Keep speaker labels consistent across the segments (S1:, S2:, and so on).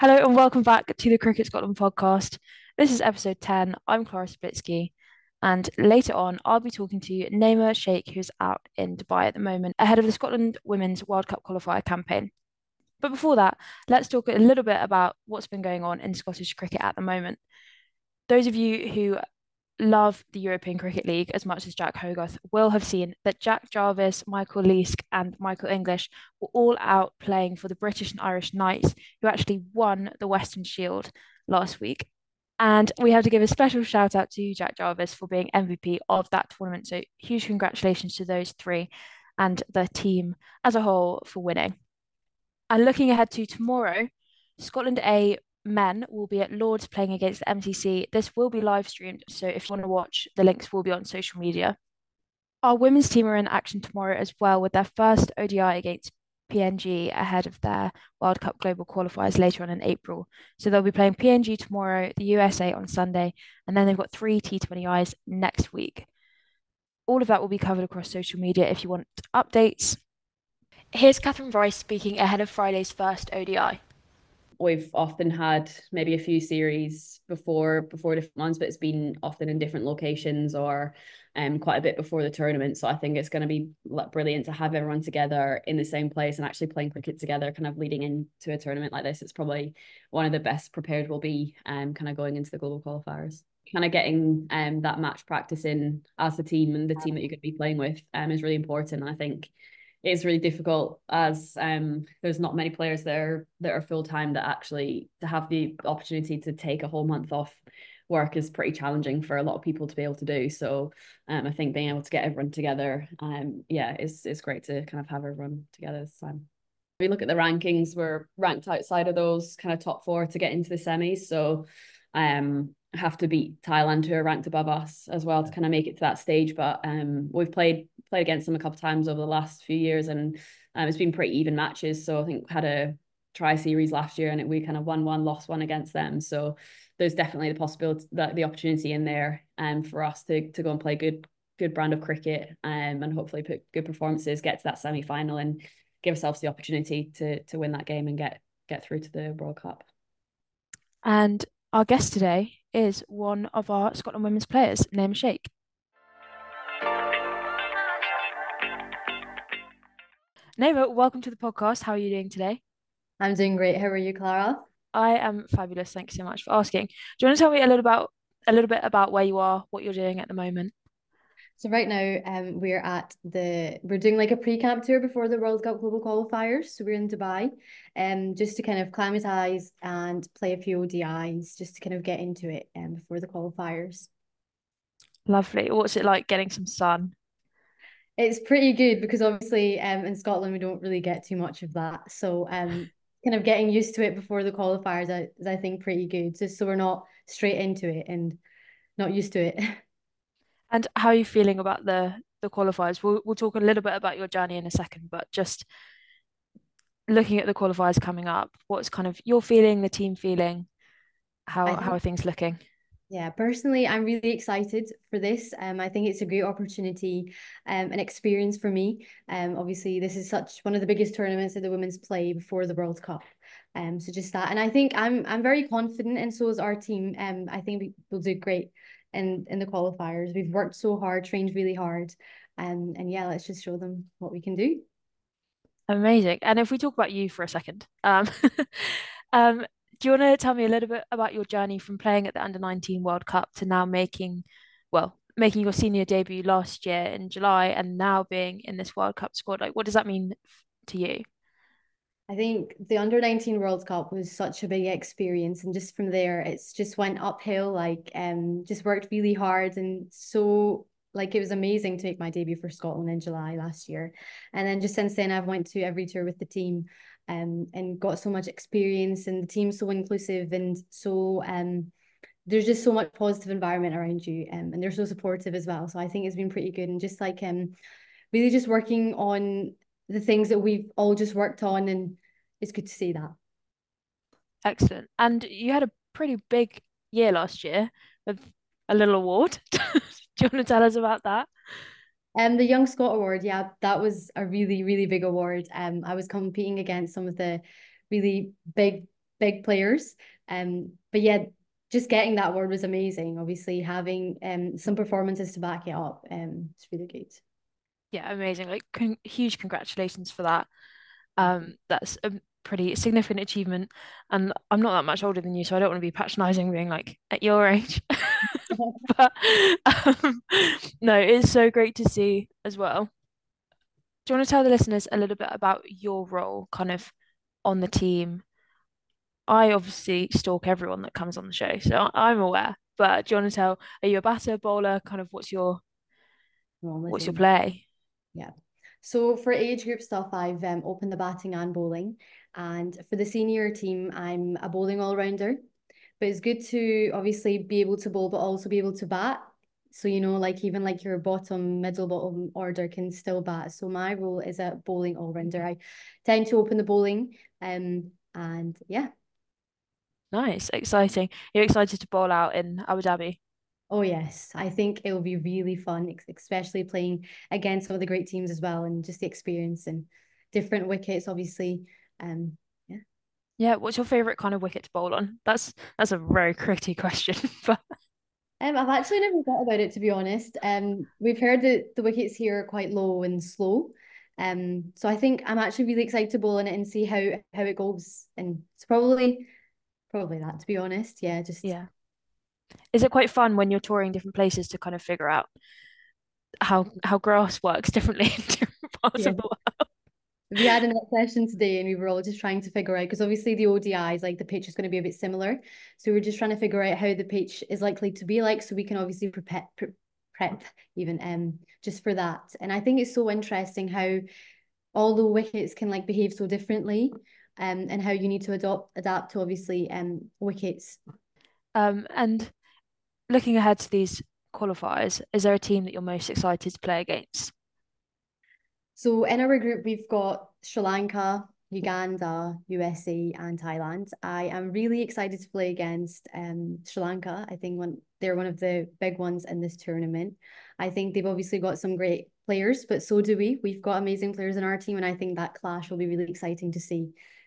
S1: Hello and welcome back to the Cricket Scotland podcast. This is episode 10. I'm Clara Splitsky, and later on, I'll be talking to Naima Sheikh, who's out in Dubai at the moment, ahead of the Scotland Women's World Cup qualifier campaign. But before that, let's talk a little bit about what's been going on in Scottish cricket at the moment. Those of you who love the European Cricket League as much as Jack Hogarth will have seen that Jack Jarvis, Michael Leask, and Michael English were all out playing for the British and Irish Knights, who actually won the Western Shield last week. And we have to give a special shout out to Jack Jarvis for being MVP of that tournament. So huge congratulations to those three and the team as a whole for winning. And looking ahead to tomorrow, Scotland A men will be at Lords playing against the MCC. This will be live streamed, so if you want to watch, the links will be on social media. Our women's team are in action tomorrow as well with their first ODI against PNG ahead of their World Cup Global qualifiers later on in April. So they'll be playing PNG tomorrow, the USA on Sunday, and then they've got three T20Is next week. All of that will be covered across social media if you want updates. Here's Catherine Rice speaking ahead of Friday's first ODI.
S2: We've often had maybe a few series before different ones, but it's been often in different locations or quite a bit before the tournament. So I think it's going to be brilliant to have everyone together in the same place and actually playing cricket together, kind of leading into a tournament like this. It's probably one of the best prepared we'll be kind of going into the global qualifiers. Kind of getting that match practice in as the team and the team that you're going to be playing with is really important. And I think it's really difficult as there's not many players there that are full time that actually to have the opportunity to take a whole month off work is pretty challenging for a lot of people to be able to do. So I think being able to get everyone together, it's great to kind of have everyone together this time. If we look at the rankings, we're ranked outside of those kind of top four to get into the semis. So have to beat Thailand, who are ranked above us as well, to kind of make it to that stage. But we've played against them a couple of times over the last few years, and it's been pretty even matches. So I think we had a try series last year, and we kind of won one, lost one against them. So there's definitely the possibility that the opportunity in there for us to go and play good brand of cricket and hopefully put good performances, get to that semi final, and give ourselves the opportunity to win that game and get through to the World Cup.
S1: And our guest today is one of our Scotland women's players, Naima Sheikh. Naima, welcome to the podcast. How are you doing today?
S3: I'm doing great. How are you, Clara?
S1: I am fabulous. Thank you so much for asking. Do you want to tell me a little bit about where you are, what you're doing at the moment?
S3: So right now, we're doing like a pre-camp tour before the World Cup Global Qualifiers. So we're in Dubai, just to kind of climatize and play a few ODIs, just to kind of get into it, before the qualifiers.
S1: Lovely. What's it like getting some sun?
S3: It's pretty good because obviously, in Scotland we don't really get too much of that. So, kind of getting used to it before the qualifiers is I think pretty good, just so we're not straight into it and not used to it.
S1: And how are you feeling about the qualifiers? We'll talk a little bit about your journey in a second, but just looking at the qualifiers coming up, what's kind of your feeling, the team feeling?
S3: I
S1: How
S3: think
S1: are things looking?
S3: Yeah, personally, I'm really excited for this. I think it's a great opportunity, an experience for me. Obviously, this is such one of the biggest tournaments that the women's play before the World Cup. So just that, and I think I'm very confident, and so is our team. I think we will do great in the qualifiers. We've worked so hard, trained really hard, and yeah, let's just show them what we can do.
S1: Amazing. And if we talk about you for a second, um, do you want to tell me a little bit about your journey from playing at the Under-19 World Cup to now making your senior debut last year in July and now being in this World Cup squad? Like, what does that mean to you?
S3: I think the under-19 World Cup was such a big experience, and just from there it's just went uphill, like just worked really hard, and so like it was amazing to make my debut for Scotland in July last year. And then just since then I've went to every tour with the team, and got so much experience, and the team's so inclusive and so there's just so much positive environment around you, and they're so supportive as well. So I think it's been pretty good, and just like really just working on the things that we've all just worked on, and it's good to see that.
S1: Excellent. And you had a pretty big year last year with a little award. Do you want to tell us about that?
S3: The Young Scot Award, yeah, that was a really, really big award. I was competing against some of the really big big players. But yeah, just getting that award was amazing. Obviously, having some performances to back it up, it's really good.
S1: Yeah, amazing. Like huge congratulations for that. That's a pretty significant achievement. And I'm not that much older than you, so I don't want to be patronizing being like at your age. But um, no, it's so great to see as well. Do you want to tell the listeners a little bit about your role kind of on the team? I obviously stalk everyone that comes on the show, so I'm aware. But do you want to tell, are you a batter, bowler? Kind of
S3: On the
S1: what's your
S3: team.
S1: play?
S3: Yeah. So for age group stuff, I've opened the batting and bowling. And for the senior team, I'm a bowling all-rounder. But it's good to obviously be able to bowl, but also be able to bat. So, you know, like even like your middle bottom order can still bat. So my role is a bowling all-rounder. I tend to open the bowling. And yeah.
S1: Nice, exciting. You're excited to bowl out in Abu Dhabi?
S3: Oh yes, I think it'll be really fun, especially playing against some of the great teams as well, and just the experience and different wickets, obviously. Yeah.
S1: Yeah, what's your favorite kind of wicket to bowl on? That's a very tricky question, but
S3: I've actually never thought about it, to be honest. We've heard that the wickets here are quite low and slow. So I think I'm actually really excited to bowl in it and see how it goes. And it's probably that, to be honest. Yeah, just
S1: yeah. Is it quite fun when you're touring different places to kind of figure out how grass works differently in different parts
S3: yeah.
S1: of the world?
S3: We had a net session today and we were all just trying to figure out, because obviously the ODIs, like the pitch is going to be a bit similar. So we're just trying to figure out how the pitch is likely to be like, so we can obviously prep even just for that. And I think it's so interesting how all the wickets can like behave so differently, and how you need to adapt to obviously wickets.
S1: And looking ahead to these qualifiers, is there a team that you're most excited to play against?
S3: So in our group, we've got Sri Lanka, Uganda, USA, and Thailand. I am really excited to play against Sri Lanka. I think they're one of the big ones in this tournament. I think they've obviously got some great players, but so do we. We've got amazing players in our team, and I think that clash will be really exciting to see.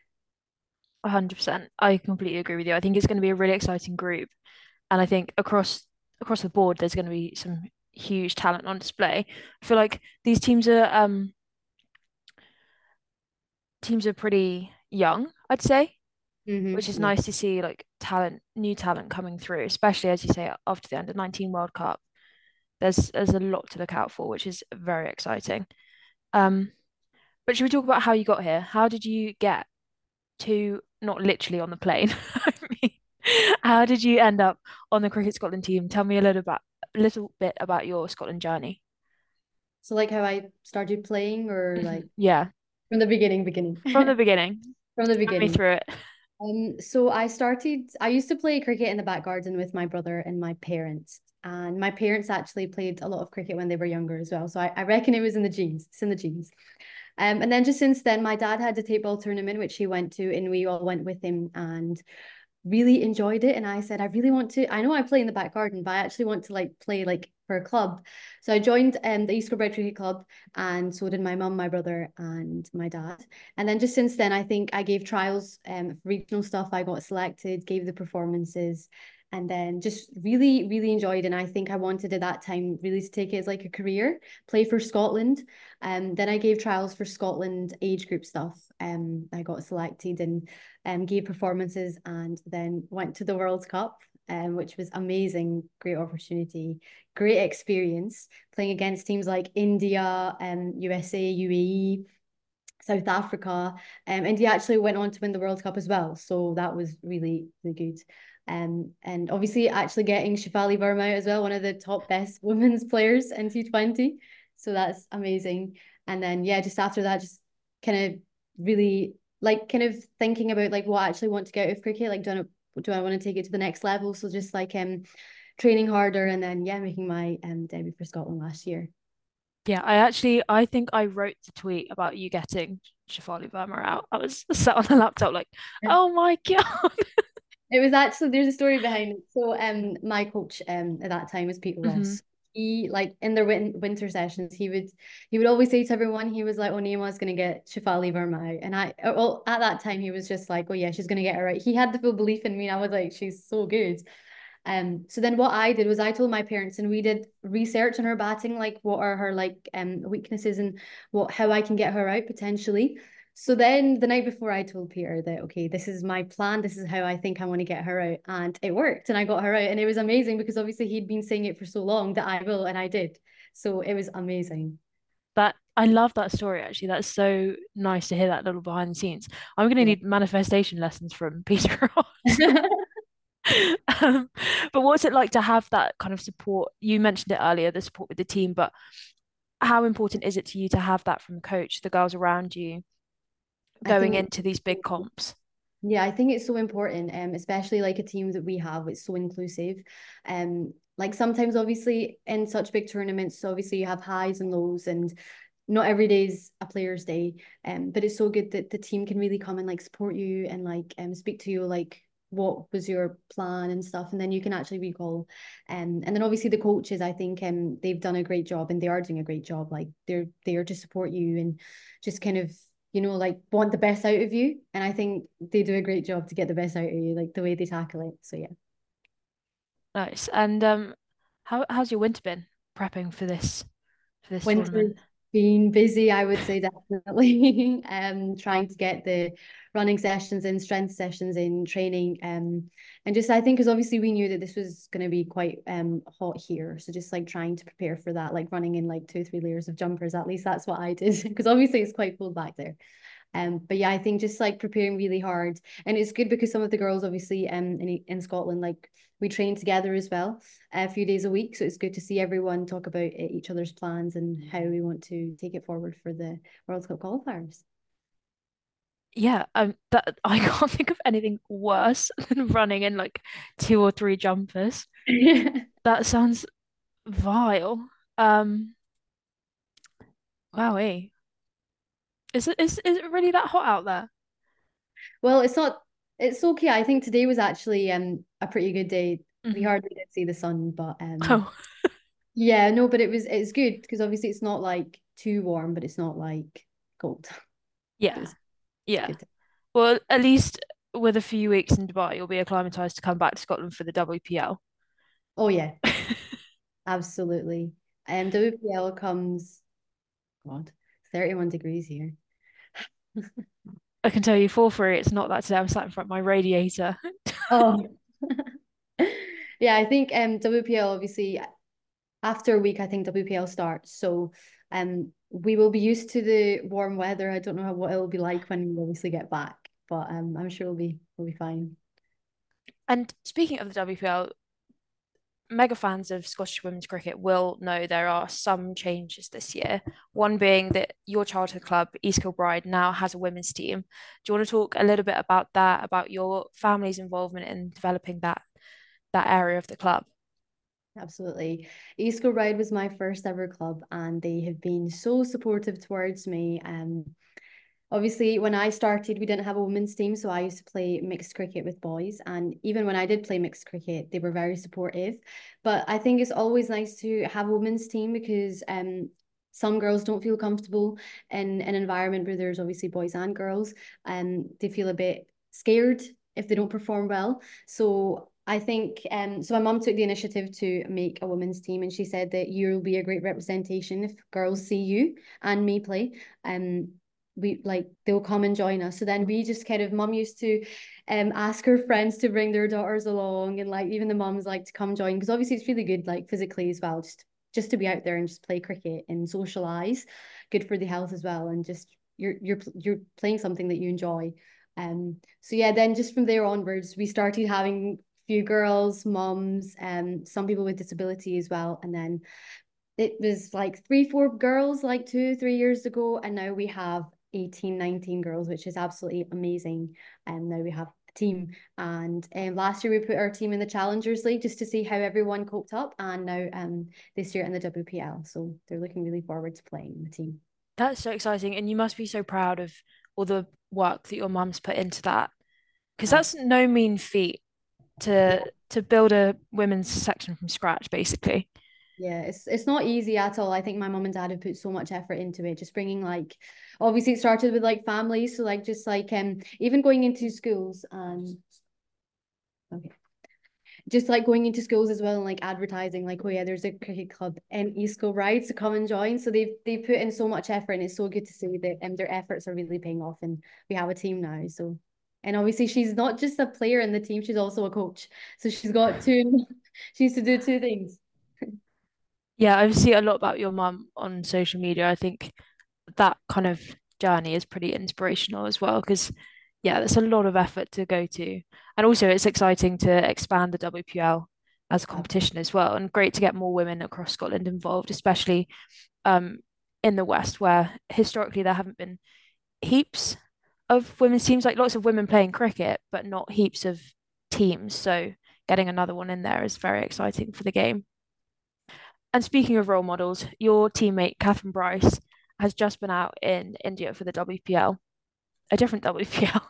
S1: 100%. I completely agree with you. I think it's going to be a really exciting group, and I think across the board, there's going to be some huge talent on display. I feel like these teams are pretty young, I'd say, which is
S3: Yeah.
S1: nice to see like new talent coming through, especially as you say after the under-19 World Cup. There's a lot to look out for, which is very exciting. Um, but should we talk about how you got here? How did you get to not literally on the plane? I mean, how did you end up on the Cricket Scotland team? Tell me a little bit about your Scotland journey.
S3: So like how I started playing, or like
S1: Yeah,
S3: from the beginning.
S1: from the beginning.
S3: From the
S1: Run me
S3: beginning.
S1: through it.
S3: So I used to play cricket in the back garden with my brother and my parents. And my parents actually played a lot of cricket when they were younger as well. So I reckon it was in the genes. It's in the genes. And then just since then, my dad had a table ball tournament, which he went to, and we all went with him and really enjoyed it. And I said, I really want to, I know I play in the back garden, but I actually want to like play like for a club. So I joined the East Kilbride Cricket Club, and so did my mum, my brother, and my dad. And then just since then, I think I gave trials for regional stuff. I got selected, gave the performances, and then just really, really enjoyed. And I think I wanted at that time really to take it as like a career, play for Scotland. Then I gave trials for Scotland age group stuff. I got selected and gave performances, and then went to the World Cup, which was amazing, great opportunity, great experience playing against teams like India, USA, UAE, South Africa. India actually went on to win the World Cup as well, so that was really, really good. And obviously actually getting Shefali Verma out as well, one of the top best women's players in T20. So that's amazing. And then yeah, just after that, just kind of really like kind of thinking about like what I actually want to get out of cricket. Like do I want to take it to the next level? So just like training harder, and then yeah, making my debut for Scotland last year.
S1: Yeah, I think I wrote the tweet about you getting Shafali Verma out. I was sat on the laptop like, oh my God.
S3: It was actually, there's a story behind it. So my coach at that time was Peter
S1: Mhm.
S3: Ross. he like in their winter sessions, he would always say to everyone, he was like, "Oh, Nema's gonna get Shafali Verma out," and well, at that time he was just like, "Oh yeah, she's gonna get her right." He had the full belief in me, and I was like, "She's so good." So then what I did was I told my parents, and we did research on her batting, like what are her like weaknesses and what how I can get her out potentially. So then the night before I told Peter that, okay, this is my plan, this is how I think I want to get her out. And it worked and I got her out. And it was amazing because obviously he'd been saying it for so long that I will, and I did. So it was amazing.
S1: That I love that story actually. That's so nice to hear that little behind the scenes. I'm gonna
S3: Yeah.
S1: need manifestation lessons from Peter Ross. Um, but what's it like to have that kind of support? You mentioned it earlier, the support with the team, but how important is it to you to have that from the coach, the girls around you
S3: I
S1: going
S3: think
S1: into these big comps?
S3: Yeah, I think it's so important, especially like a team that we have, it's so inclusive. Like sometimes obviously in such big tournaments, obviously you have highs and lows and not every day is a player's day. But it's so good that the team can really come and like support you and like speak to you like what was your plan and stuff, and then you can actually recall. And then obviously the coaches, I think they've done a great job and they are doing a great job. Like they're there to support you and just kind of like want the best out of you. And I think they do a great job to get the best out of you, like the way they tackle it. So yeah.
S1: Nice. And how's your winter been prepping for this
S3: Winter's
S1: tournament?
S3: been busy, I would say definitely. Trying to get the running sessions in, strength sessions in, training. And just I think because obviously we knew that this was going to be quite hot here. So just like trying to prepare for that, like running in like 2 3 layers of jumpers. At least that's what I did. Because obviously it's quite cold back there. But yeah, I think just like preparing really hard, and it's good because some of the girls obviously in Scotland, like we train together as well a few days a week, so it's good to see everyone talk about each other's plans and how we want to take it forward for the World Cup qualifiers.
S1: Yeah, that I can't think of anything worse than running in like two or three jumpers. That sounds vile. Um, wow, is it really that hot out there?
S3: Well, it's not. It's okay. I think today was actually a pretty good day. We
S1: Hmm.
S3: hardly did see the sun, but
S1: Oh,
S3: yeah, no, but it's good because obviously it's not like too warm, but it's not like cold. So
S1: yeah,
S3: it's
S1: yeah.
S3: good.
S1: Well, at least with a few weeks in Dubai, you'll be acclimatized to come back to Scotland for the WPL.
S3: Oh yeah, absolutely. WPL comes, God, 31 degrees here.
S1: I can tell you for free, it's not that today. I'm sat in front of my radiator.
S3: Oh, yeah, I think WPL obviously after a week, I think WPL starts. So we will be used to the warm weather. I don't know what it'll be like when we obviously get back, but I'm sure we'll be fine.
S1: And speaking of the WPL, mega fans of Scottish women's cricket will know there are some changes this year. One being that your childhood club, East Kilbride, now has a women's team. Do you want to talk a little bit about that, about your family's involvement in developing that area of the club?
S3: Absolutely. East Kilbride was my first ever club, and they have been so supportive towards me. Obviously, when I started, we didn't have a women's team, so I used to play mixed cricket with boys. And even when I did play mixed cricket, they were very supportive. But I think it's always nice to have a women's team because some girls don't feel comfortable in an environment where there's obviously boys and girls, and they feel a bit scared if they don't perform well. So I think so my mum took the initiative to make a women's team, and she said that you'll be a great representation if girls see you and me play. Um we like they'll come and join us. So then we just kind of mum used to ask her friends to bring their daughters along, and like even the mums like to come join because obviously it's really good like physically as well, just to be out there and just play cricket and socialize, good for the health as well, and just you're playing something that you enjoy. So yeah, then just from there onwards we started having few girls, mums, some people with disability as well, and then it was like 3 4 girls like 2 3 years ago, and now we have 18 19 girls, which is absolutely amazing. And now we have a team, and last year we put our team in the Challengers League just to see how everyone coped up, and now this year in the WPL, so they're looking really forward to playing the team.
S1: That's so exciting, and you must be so proud of all the work that your mum's put into that, because that's
S3: Absolutely.
S1: no mean feat to build a women's section from scratch, basically.
S3: Yeah, it's not easy at all. I think my mum and dad have put so much effort into it, just bringing like obviously it started with like families, so like just like even going into schools and okay, just like going into schools as well and like advertising like, oh yeah, there's a cricket club in East Kilbride, so come and join. So they've put in so much effort, and it's so good to see that their efforts are really paying off, and we have a team now. So, and obviously she's not just a player in the team, she's also a coach, so she's got two she used to do two things.
S1: Yeah, I see a lot about your mum on social media. I think that kind of journey is pretty inspirational as well because yeah, there's a lot of effort to go to. And also it's exciting to expand the WPL as a competition as well. And great to get more women across Scotland involved, especially um in the West where historically there haven't been heaps of women's teams, like lots of women playing cricket, but not heaps of teams. So getting another one in there is very exciting for the game. And speaking of role models, your teammate Catherine Bryce has just been out in India for the WPL, a different WPL,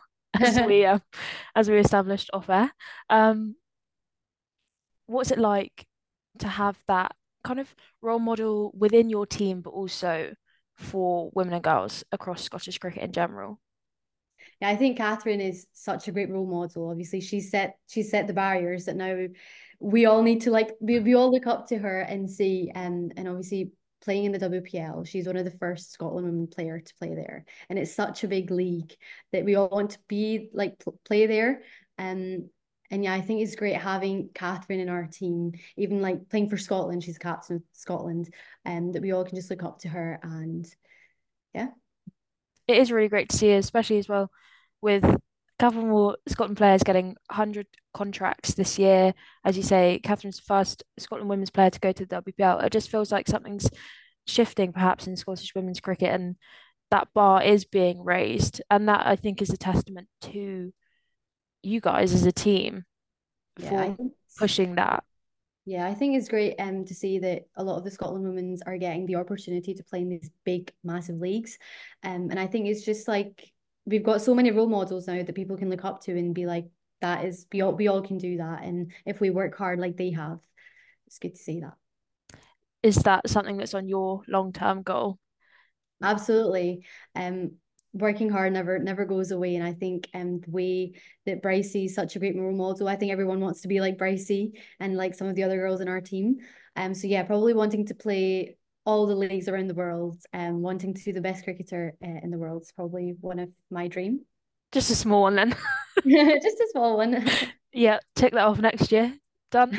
S1: as we established off air. Um, what's it like to have that kind of role model within your team, but also for women and girls across Scottish cricket in general?
S3: Yeah, I think Catherine is such a great role model. Obviously, she's set the barriers that now we all need to like we all look up to her and see and obviously playing in the WPL, she's one of the first Scotland women player to play there. And it's such a big league that we all want to be like play there. And yeah, I think it's great having Catherine in our team, even like playing for Scotland, she's captain of Scotland, and that we all can just look up to her and yeah.
S1: It is really great to see, especially as well with a couple more Scotland players getting 100 contracts this year. As you say, Catherine's the first Scotland women's player to go to the WPL. It just feels like something's shifting perhaps in Scottish women's cricket and that bar is being raised. And that I think is a testament to you guys as a team
S3: Yeah, I
S1: for
S3: think
S1: pushing that.
S3: Yeah, I think it's great to see that a lot of the Scotland women's are getting the opportunity to play in these big, massive leagues. And I think it's just like we've got so many role models now that people can look up to and be like, that is we all can do that. And if we work hard like they have, it's good to see that.
S1: Is that something that's on your long-term goal?
S3: Absolutely. Working hard never goes away. And I think the way that Brycey is such a great role model, I think everyone wants to be like Brycey and like some of the other girls in our team. So yeah, probably wanting to play all the leagues around the world and wanting to be the best cricketer in the world is probably one of my dream.
S1: Just a small one then.
S3: Just a small one.
S1: Yeah, tick that off next year. Done.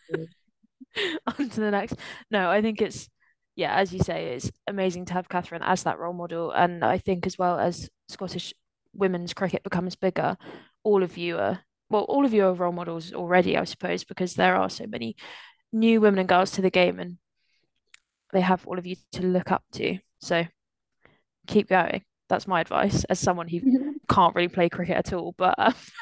S1: On to the next. No, I think it's, yeah, as you say, it's amazing to have Catherine as that role model. And I think as well as Scottish women's cricket becomes bigger, all of you are, well, all of you are role models already, I suppose, because there are so many new women and girls to the game and they have all of you to look up to. So keep going. That's my advice as someone who can't really play cricket at all, but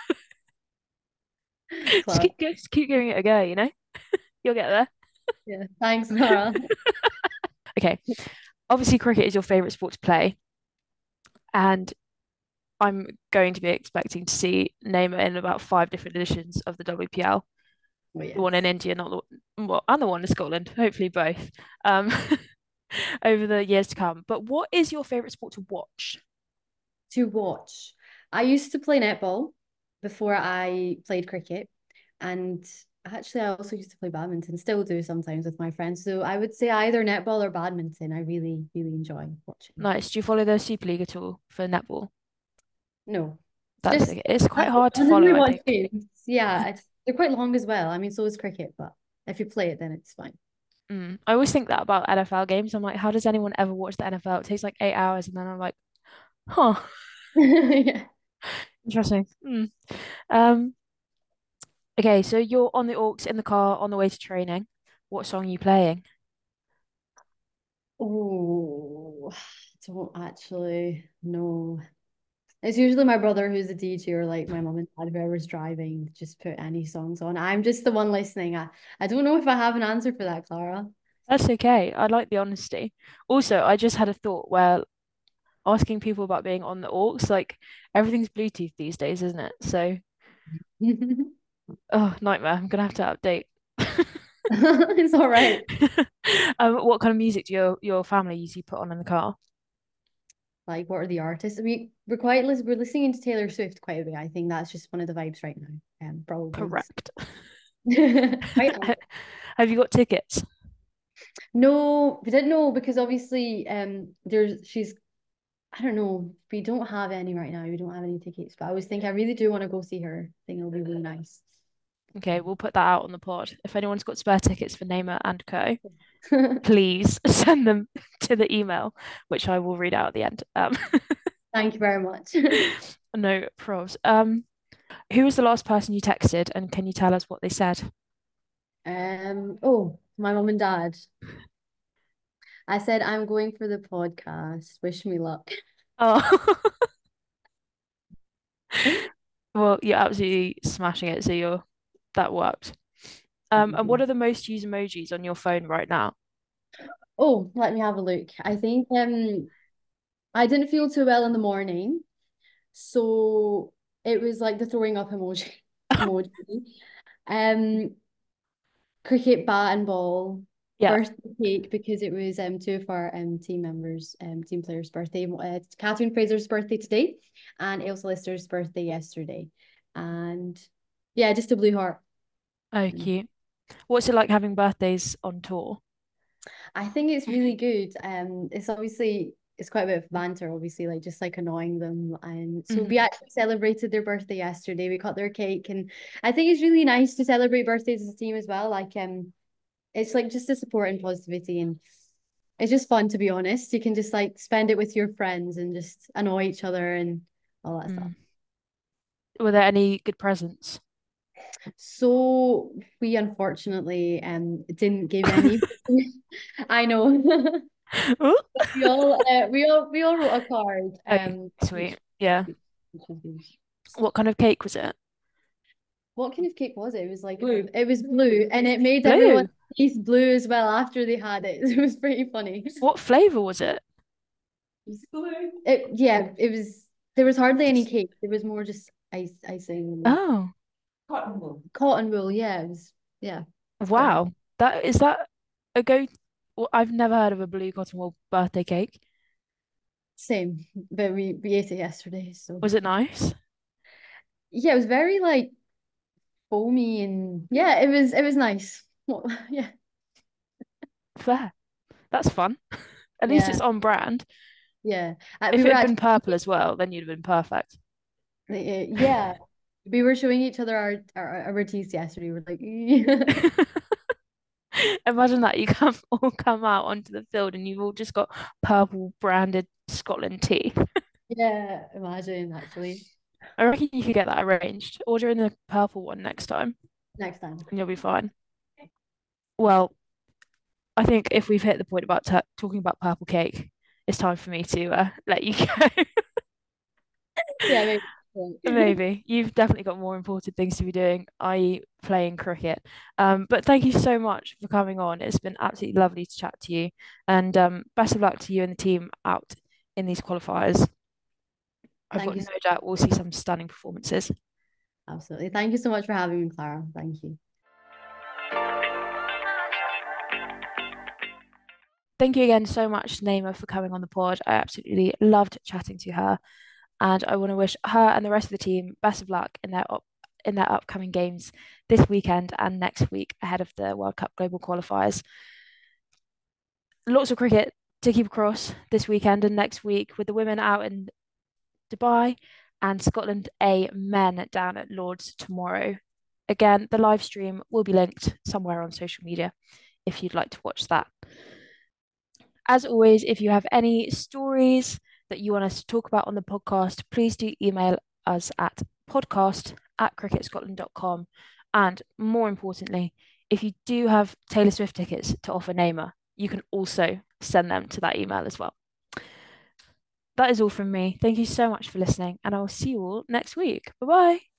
S3: Clara.
S1: just keep giving it a go, you know? You'll get there.
S3: Yeah. Thanks, Clara.
S1: Okay. Obviously, cricket is your favourite sport to play, and I'm going to be expecting to see Neymar in about 5 different editions of the WPL.
S3: Oh,
S1: The one in
S3: yes.
S1: India, not the well, and the one in Scotland. Hopefully both. Um, over the years to come. But what is your favourite sport to watch?
S3: To watch. I used to play netball before I played cricket. And actually, I also used to play badminton, still do sometimes with my friends. So I would say either netball or badminton. I really, really enjoy watching.
S1: Nice. Do you follow the Super League at all for netball?
S3: No,
S1: That's
S3: just
S1: okay. It's quite hard to
S3: randomly
S1: follow, I
S3: watch
S1: think.
S3: games. Yeah, they're quite long as well. I mean, so is cricket, but if you play it, then it's fine.
S1: I always think that about NFL games. I'm like, how does anyone ever watch the NFL? It takes like 8 hours, and then I'm like, huh,
S3: Yeah.
S1: interesting. Um, okay, so you're on the aux in the car on the way to training. What song are you playing?
S3: Oh, I don't actually know. It's usually my brother who's a DJ or like my mom and dad, whoever's driving, just put any songs on. I'm just the one listening. I don't know if I have an answer for that, Clara.
S1: That's okay. I like the honesty. Also, I just had a thought where asking people about being on the aux, like everything's Bluetooth these days, isn't it? So, oh, nightmare. I'm gonna have to update.
S3: It's all right.
S1: What kind of music do your family usually put on in the car?
S3: Like, what are the artists? We're listening to Taylor Swift quite a bit. I think that's just one of the vibes right now. Probably.
S1: Correct.
S3: Right now.
S1: Have you got tickets?
S3: No, we didn't know because obviously she's I don't know, we don't have any right now. We don't have any tickets, but I always think I really do want to go see her. I think it'll be really nice.
S1: Okay, we'll put that out on the pod. If anyone's got spare tickets for Neymar and Co, please send them to the email, which I will read out at the end.
S3: Thank you very much.
S1: No pros. Who was the last person you texted, and can you tell us what they said?
S3: Oh, my mom and dad. I said I'm going for the podcast. Wish me luck.
S1: Oh, well, you're absolutely smashing it. So that worked. And what are the most used emojis on your phone right now?
S3: Oh, let me have a look. I think I didn't feel too well in the morning, so it was like the throwing up emoji. Um, cricket bat and ball,
S1: Yeah.
S3: birthday cake because it was two of our team members, team players' birthday. It's Catherine Fraser's birthday today, and Ailsa Lister's birthday yesterday, and yeah, just a blue heart.
S1: Oh, cute. What's it like having birthdays on tour?
S3: I think it's really good. It's obviously it's quite a bit of banter, obviously, like just like annoying them. And so we
S1: Mhm.
S3: actually celebrated their birthday yesterday. We cut their cake, and I think it's really nice to celebrate birthdays as a team as well. Like it's like just a support and positivity, and it's just fun to be honest. You can just like spend it with your friends and just annoy each other and all that stuff.
S1: Mm. Were there any good presents?
S3: So we unfortunately didn't give any. I know.
S1: Ooh.
S3: We all wrote a card
S1: Oh,
S3: which
S1: sweet. Yeah.
S3: which was good.
S1: What kind of cake was it?
S3: What kind of cake was it? It was like blue. It was blue, and it made everyone's
S1: Blue.
S3: teeth blue as well after they had it. It was pretty funny.
S1: What flavor was it?
S3: Yeah, it was. There was hardly any cake. There was more just icing.
S1: Oh,
S3: Cotton wool. Yeah, it was. Yeah, it's quite nice.
S1: wow. That a go? Well, I've never heard of a blue cotton wool birthday cake.
S3: Same, but we ate it yesterday. So
S1: Was it nice?
S3: yeah, it was very like foamy and yeah, it was nice. Well, yeah,
S1: Fair. That's fun. At least
S3: yeah,
S1: it's on brand.
S3: yeah. We
S1: If
S3: were
S1: it had been
S3: actually
S1: purple as well, then you'd have been perfect.
S3: yeah, we were showing each other our teeth yesterday. We're like,
S1: Imagine that you all come out onto the field and you've all just got purple branded Scotland teeth.
S3: yeah, imagine actually
S1: I reckon you could get that arranged. Order in the purple one next time
S3: next time.
S1: and you'll be fine. Well, I think if we've hit the point about talking about purple cake, it's time for me to let you go.
S3: Yeah, maybe.
S1: Maybe. You've definitely got more important things to be doing, i.e., playing cricket. But thank you so much for coming on. It's been absolutely lovely to chat to you. And best of luck to you and the team out in these qualifiers. I've
S3: Thank
S1: got
S3: you
S1: no
S3: so
S1: doubt we'll see some stunning performances.
S3: absolutely. Thank you so much for having me, Clara. Thank you.
S1: Thank you again so much, Naima, for coming on the pod. I absolutely loved chatting to her. And I want to wish her and the rest of the team best of luck in their upcoming games this weekend and next week ahead of the World Cup Global Qualifiers. Lots of cricket to keep across this weekend and next week with the women out in Dubai and Scotland A men down at Lords tomorrow. Again, the live stream will be linked somewhere on social media if you'd like to watch that. As always, if you have any stories that you want us to talk about on the podcast, please do email us at podcast@cricketscotland.com. And more importantly, if you do have Taylor Swift tickets to offer Neymar, you can also send them to that email as well. That is all from me. Thank you so much for listening, and I will see you all next week. Bye bye.